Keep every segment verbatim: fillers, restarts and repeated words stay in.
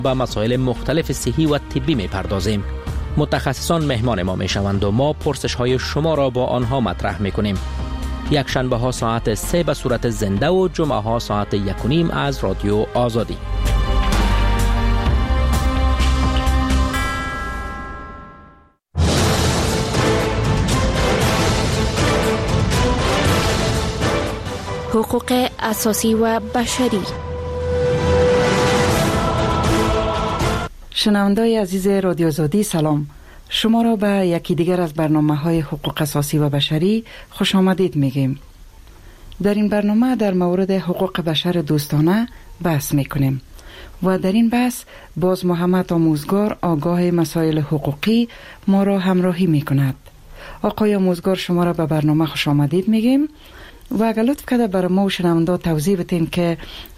به مسائل مختلف صحی و طبی می‌پردازیم. متخصصان مهمان ما می‌شوند و ما پرسش‌های شما را با آنها مطرح می‌کنیم. یک شنبه ها ساعت سه به صورت زنده و جمعه ها ساعت یک و نیم از رادیو آزادی. حقوق اساسی و بشری. شنوندای عزیز رادیو آزادی سلام. شما را به یکی دیگر از برنامه‌های حقوق اساسی و بشری خوش آمدید میگیم. در این برنامه در مورد حقوق بشر دوستانه بحث میکنیم و در این بحث باز محمد آموزگار آگاه مسائل حقوقی ما را همراهی میکند. آقای آموزگار شما را به برنامه خوش آمدید میگیم و اگر لطف کرده برای ما و شنونده توضیح بدین که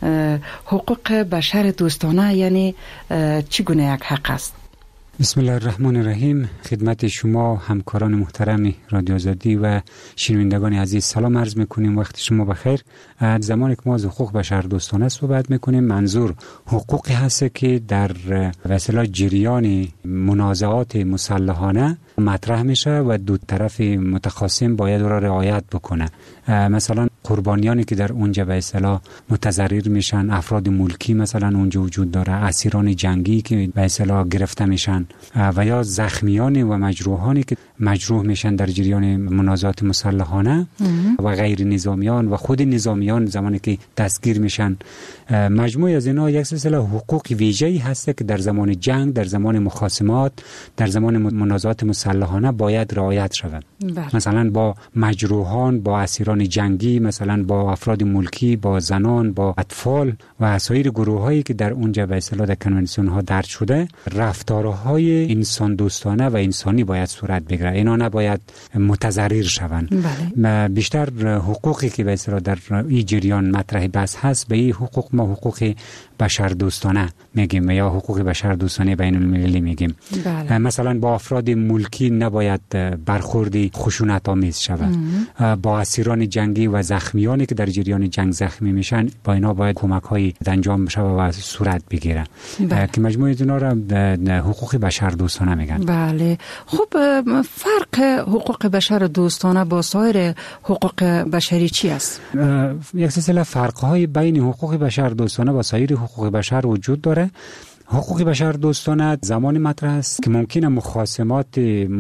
حقوق بشر دوستانه یعنی چگونه یک حق است؟ بسم الله الرحمن الرحیم. خدمت شما همکاران محترم رادیو آزادی و شنوندگان عزیز سلام عرض میکنیم. وقت شما بخیر. زمانی که ما از حقوق بشر دوستانه صحبت میکنیم منظور حقوقی هست که در وسیله جریان منازعات مسلحانه مطرح میشه و دو طرف متخاصم باید را رعایت بکنه. مثلا قربانیانی که در اونجا به اصطلاح متضرر میشن، افراد ملکی مثلا اونجا وجود داره، اسیران جنگی که به اصطلاح گرفته میشن و یا زخمیان و مجروحانی که مجروح میشن در جریان منازعات مسلحانه و غیر نظامیان و خود نظامیان زمانی که دستگیر میشن. مجموعه از اینا یک سلسله حقوق ویژه‌ای هست که در زمان جنگ، در زمان مخاصمات، در زمان منازعات مسلحانه باید رعایت شود. مثلا با مجروحان، با اسیران جنگی، مثلا با افراد ملکی، با زنان، با اطفال و سایر گروهایی که در اونجا به اصطلاح در کنونسیون ها درج شده، رفتارهای انسان دوستانه و انسانی باید صورت بگیره. اینا نباید متضرر شوند. بله. بیشتر حقوقی که به اصطلاح در این جریان مطرح بحث هست به این حقوق ما حقوق بشر دوستانه میگیم یا حقوق بشر دوستانه بین المللی میگیم. بله. مثلا با افراد ملکی نباید برخوردی خشونت آمیز شود. با اسیران جنگی و زخمیانی که در جریان جنگ زخمی میشن با اینا باید کمک های انجام بشه و صورت بگیره. بله. که مجموعه اینا را حقوق بشر دوستانه میگن. بله. خب فرق حقوق بشر دوستانه با سایر حقوق بشری چی است؟ یک سلسله فرق های بین حقوق بشر دوستانه و سایر حقوق بشر وجود داره. حقوق بشر دوستانه زمانی مطرح است که ممکنه مخاصمات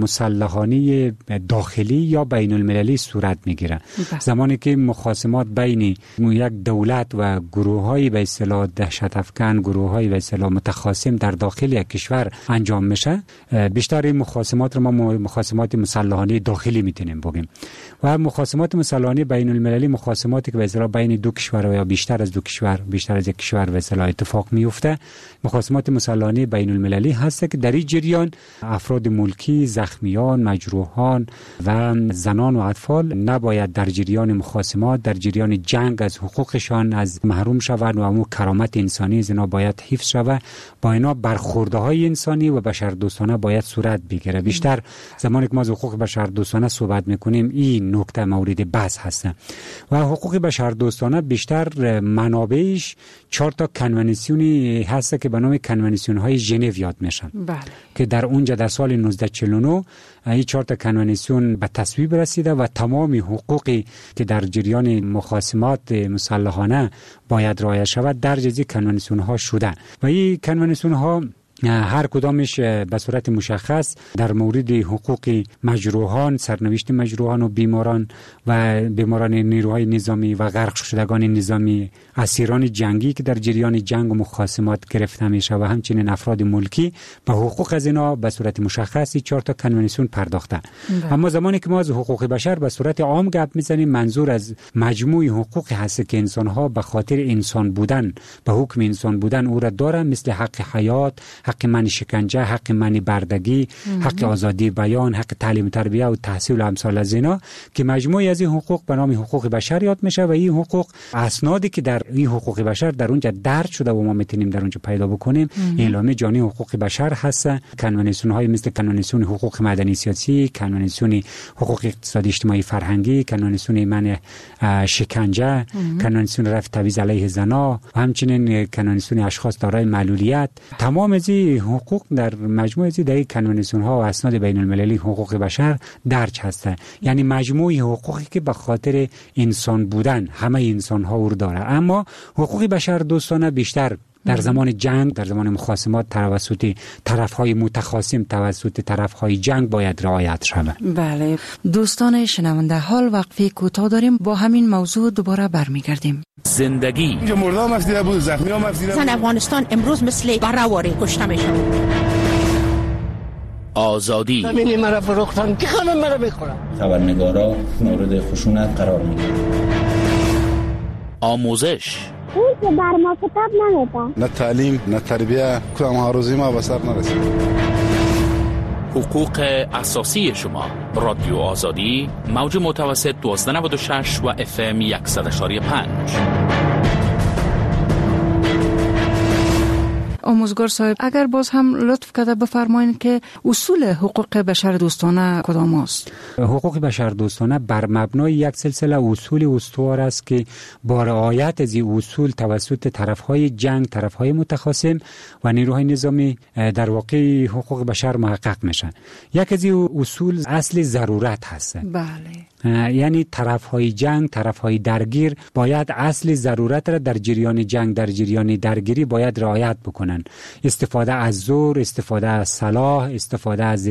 مسلحانه داخلی یا بین المللی صورت میگیره. زمانی که مخاصمات بین یک دولت و گروه‌های به اصطلاح دهشت افکن، گروه‌های به اصطلاح متخاصم در داخل یک کشور انجام میشه، بیشتر این مخاصمات رو ما مخاصمات مسلحانه داخلی میتونیم بگیم. و مخاصمات مسلحانه بین المللی مخاصماتی که به اصطلاح بین دو کشور یا بیشتر از دو کشور، بیشتر از یک کشور به اصطلاح اتفاق میفته. مخاصمات مسلحانه بین المللی هست که در این جریان افراد ملکی، زخمیان، مجروحان و زنان و اطفال نباید در جریان مخاصمات، در جریان جنگ از حقوقشان از محروم شوند و امو کرامت انسانی از اینا باید حفظ شود. با اینا برخوردهای انسانی و بشر دوستانه باید صورت بگیره. بیشتر زمانی که ما از حقوق بشر دوستانه صحبت میکنیم این نکته مورد بحث هست. و حقوق بشر دوستانه بیشتر منابعش چهار تا کنوانسیونی هست که به نام کنوانسیون های ژنو یاد میشن. بله. که در اونجا در سال نوزده چهل و نه این چهار تا کنوانسیون به تصویب رسیده و تمام حقوقی که در جریان مخاصمات مسلحانه باید رعایت شود درج از این کنوانسیون ها شده و این کنوانسیون ها هر کدامش به صورت مشخص در مورد حقوق مجروحان، سرنوشت مجروحان و بیماران و بیماران نیروهای نظامی و غرق شدگان نظامی، اسیران جنگی که در جریان جنگ و مخاصمات گرفته میشه و همچنین افراد ملکی به حقوق از اینا به صورت مشخصی چهار تا کنوانسیون پرداخته. ده. اما زمانی که ما از حقوق بشر به صورت عام گپ میزنیم منظور از مجموع حقوقی هست که انسان ها به خاطر انسان بودن، به حکم انسان بودن او را دارن، مثل حق حیات، حق من شکنجه، حق من بردگی، حق آزادی بیان، حق تعلیم تربیه و تحصیل و امثال از اینا که مجموعی از این حقوق به نام حقوق بشر یاد میشه و این حقوق اسنادی که در این حقوق بشر در اونجا درج شده و ما میتونیم در اونجا پیدا بکنیم اعلامیه جهانی حقوق بشر هست، کنوانسیون های مثل کنوانسیون حقوق مدنی سیاسی، کنوانسیون حقوق اقتصادی اجتماعی فرهنگی، کنوانسیون من شکنجه، کنوانسیون رفع تبعیض علیه زنان و همچنین کنوانسیون اشخاص دارای معلولیت. تمام از این حقوق در مجموعه از این کنوانسیون ها و اسناد بین المللی حقوق بشر درج هست. یعنی مجموعه حقوقی که به خاطر انسان بودن همه انسان ها رو داره، اما حقوق بشر دوستانه بیشتر در زمان جنگ، در زمان مخاصمات توسط طرف‌های متخاصم، توسط طرف‌های جنگ باید رعایت شود. بله دوستان شنونده، حال وقفه کوتاه داریم، با همین موضوع دوباره برمیگردیم. زندگی اینجا مردم مفدیده بود، زخمی ها مفدیده بود. افغانستان امروز مثل برآوری کشته میشه. آزادی زمین مرا فروختن که خانم مرا بخورم. خبرنگارا مورد خشونت قرار میگیرن. آموزش اون که بر ما کتاب نمیده، نه تعلیم نه تربیه، کدام ها روزی ما به سر نرسید. حقوق اساسی شما. رادیو آزادی، موج متوسط دوازده نود و شش و اف ام صد و یک و پنج. آموزگار صاحب، اگر باز هم لطف کرده بفرمایید که اصول حقوق بشر دوستانه کدام است؟ حقوق بشر دوستانه بر مبنای یک سلسله اصول استوار است که با رعایت از این اصول توسط طرفهای جنگ، طرفهای متخاصم و نیروهای نظامی در واقع حقوق بشر محقق میشن. یک از این اصول اصل ضرورت هست. بله. یعنی طرفهای جنگ، طرفهای درگیر باید اصل ضرورت را در جریان جنگ، در جریان درگیری باید رعایت بکنن. استفاده از زور، استفاده از سلاح، استفاده از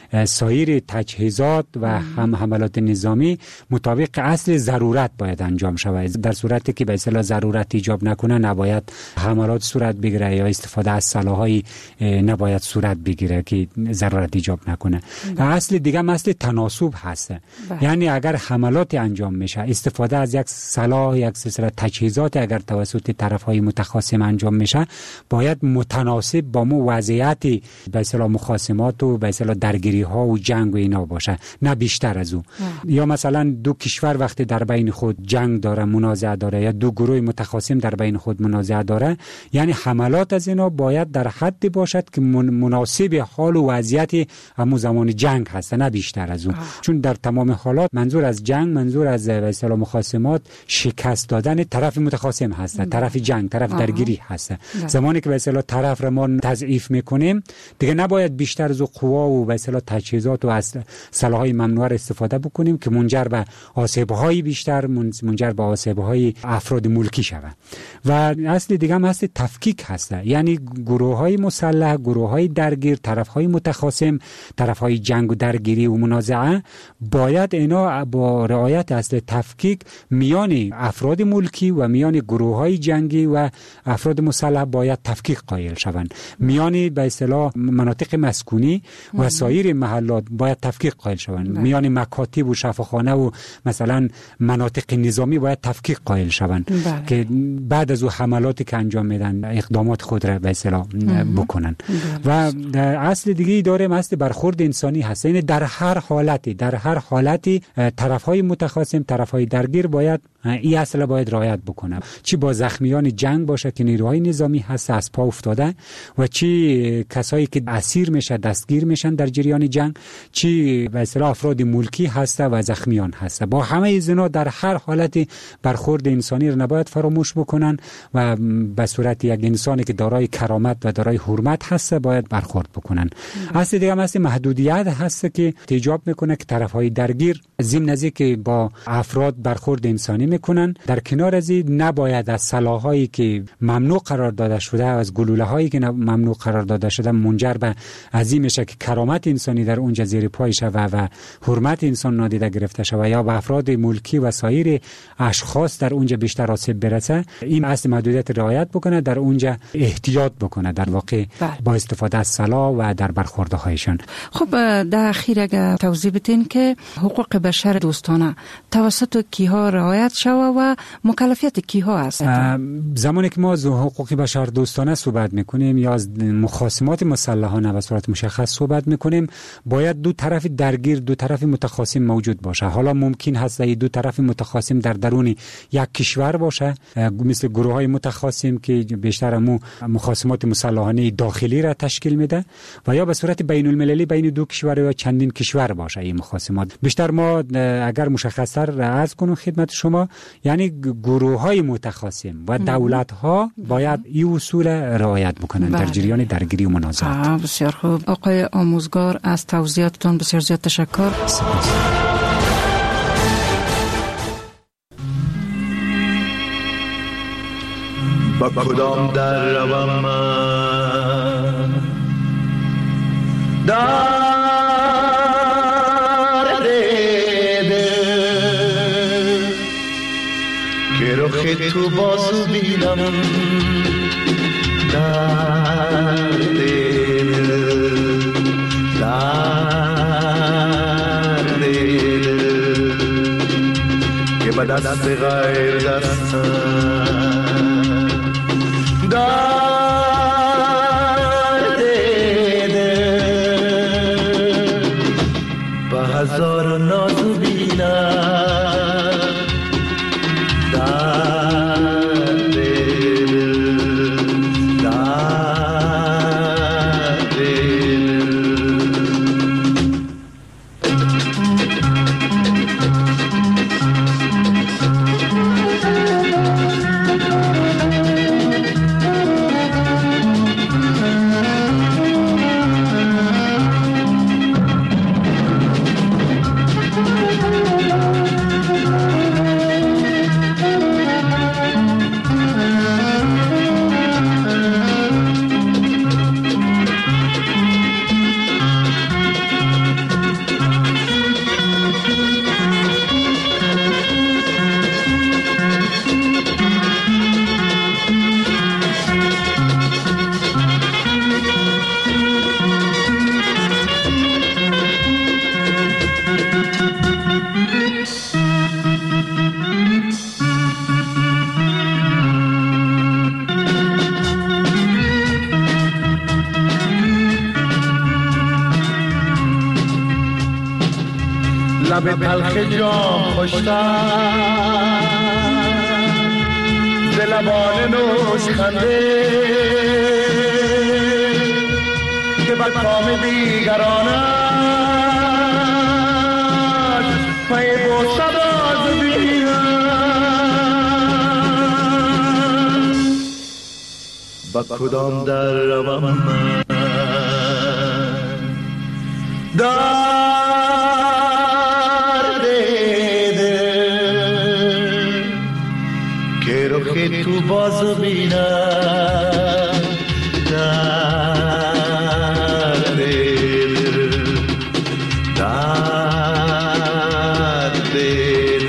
سایر تجهیزات و هم حملات نظامی مطابق اصل ضرورت باید انجام شود. در صورتی که به اصطلاح ضرورت ایجاب نکنه نباید حملات صورت بگیره یا استفاده از سلاح‌های نباید صورت بگیره که ضرورت ایجاب نکنه. اصل دیگه اصل تناسب هست. یعنی اگر حملات انجام میشه، استفاده از یک سلاح، یک سلسله تجهیزات اگر توسط طرف‌های متخاصم انجام میشه، باید متناسب با مو وضعیت به اصطلاح مخاصمات و به اصطلاح درگیری ها و جنگ و اینا باشه، نه بیشتر از او. یا مثلا دو کشور وقتی در بین خود جنگ داره، منازعه داره، یا دو گروه متخاصم در بین خود منازعه داره، یعنی حملات از اینا باید در حدی باشد که مناسب حال و وضعیت همون زمان جنگ هست، نه بیشتر از اون. چون در تمام حالات منظور از جنگ، منظور از به اصطلاح مخاصمات شکست دادن طرف متخاصم هست، طرف جنگ، طرف آه. درگیری هست. زمانی که به اصطلاح طرف را ما تضعیف میکنیم، دیگه نباید بیشتر از قوا و به اصطلاح تجهیزات و سلاح‌های ممنوعه استفاده بکنیم که منجر به آسیب‌های بیشتر، منجر به آسیب‌های افراد ملکی شود. و اصل دیگه هم هست تفکیک هست، یعنی گروه‌های مسلح، گروه‌های درگیر، طرف‌های متخاصم، طرف‌های جنگ و درگیری و منازعه باید اینا با رعایت اصل تفکیک میان افراد ملکی و میان گروه‌های جنگی و افراد مسلح باید تفکیک قائل شوند. میان به اصطلاح مناطق مسکونی و سایر محلات باید تفکیک قائل شوند. میان مکاتب و شفاخانه و مثلا مناطق نظامی باید تفکیک قائل شوند که بعد از او حملاتی که انجام میدن اقدامات خود را به اصطلاح بکنن. و اصل دیگه داریم، اصل برخورد انسانی هست. یعنی در هر حالتی، در هر حالتی طرفهای متخاصم، طرفهای درگیر باید این اصل باید رعایت بکنه. چی با زخمیان جنگ باشه که نیروهای نظامی هست از پا افتاده، و چی کسایی که اسیر میشه، دستگیر میشن در جریان جنگ، چی به اصطلاح افراد ملکی هست و زخمیان هست. با همه اینا در هر حالتی برخورد انسانی رو نباید فراموش بکنن و به صورت یک انسانی که دارای کرامت و دارای حرمت هست باید برخورد بکنن. اصل دیگه هم هست محدودیت هست که ایجاب میکنه که طرفهای درگیر ضمن از که با افراد برخورد انسانی میکنن، در کنار از این نباید از سلاحایی که ممنوع قرار داده شده، از گلوله هایی که ممنوع قرار داده شده منجر به عظیم میشه که کرامت انسانی در اونجا زیر پای شود و حرمت انسان نادیده گرفته شود یا به افراد ملکی و سایر اشخاص در اونجا بیشتر آسیب برسه. این اصل محدودیت رعایت بکنه، در اونجا احتیاط بکنه در واقع با استفاده از سلاح و در برخوردهایشان. خب در اخیر اگه توضیح بدین که حقوق بشر دوستانه توسط کیها رعایت شود و مکلفیت کیها است؟ زمانی که ما از حقوق بشر دوستانه صحبت صحبت میکنیم یا از مخاصمات مسلحانه به صورت مشخص صحبت میکنیم، باید دو طرف درگیر، دو طرف متخاصم موجود باشه. حالا ممکن هست این دو طرف متخاصم در درون یک کشور باشه، مثل گروه های متخاصم که بیشتر مو مخاصمات مسلحانه داخلی را تشکیل میده، و یا به صورت بین المللی بین دو کشور یا چندین کشور باشه این مخاصمات. بیشتر ما اگر مشخص‌تر عرض کنم خدمت شما، یعنی گروه های متخاصم و دولت ها باید این اصول رعایت بکنن در جریان درگیری و منازعات. بسیار خوب آقای آموزگار، از توضیحاتتون بسیار زیاد تشکر. سپاس. با کدام در روم من در دیده که رخ تو بازو بینم در دیده در دیده که به دست غیر دستم در دیده با هزار نازو بینم در دیده در دیده. لب تلخ جام خوشتر ز لبان نوش خنده که بر کام دیگرانت پی بوسد از بینم با کدام در روم من در تو باز بینم در دل در دل.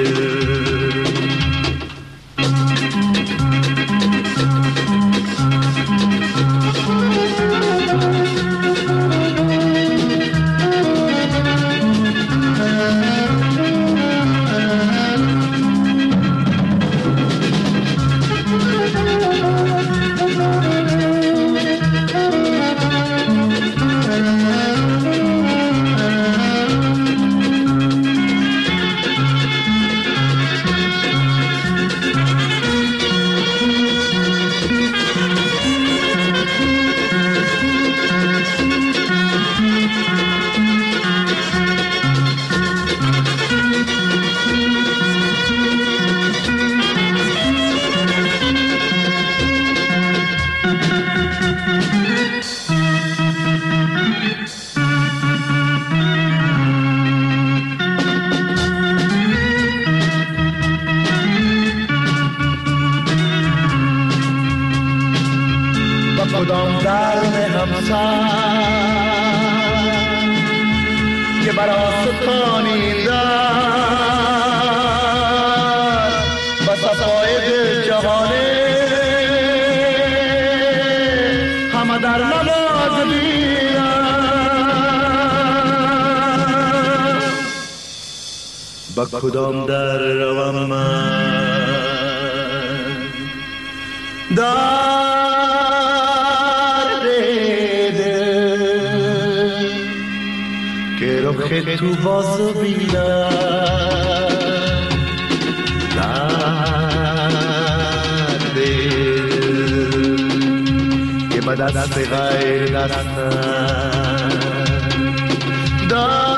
کدام درد همسر که بر آستانی در و صفای دل جهانه همه در نماز بینم با کدام در روم من در که تو بازو بینم درد که به دست غیر دستم